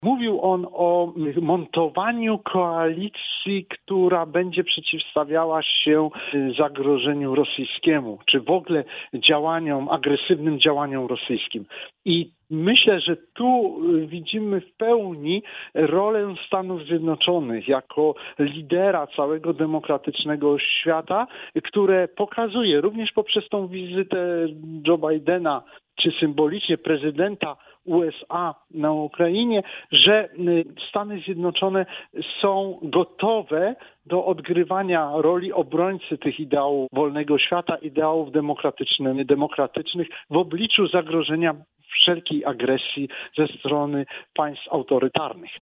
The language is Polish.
Mówił on o montowaniu koalicji, która będzie przeciwstawiała się zagrożeniu rosyjskiemu, czy w ogóle agresywnym działaniom rosyjskim. I myślę, że tu widzimy w pełni rolę Stanów Zjednoczonych jako lidera całego demokratycznego świata, które pokazuje również poprzez tą wizytę Joe Bidena, czy symbolicznie prezydenta USA na Ukrainie, że Stany Zjednoczone są gotowe do odgrywania roli obrońcy tych ideałów wolnego świata, ideałów demokratycznych w obliczu zagrożenia wszelkiej agresji ze strony państw autorytarnych.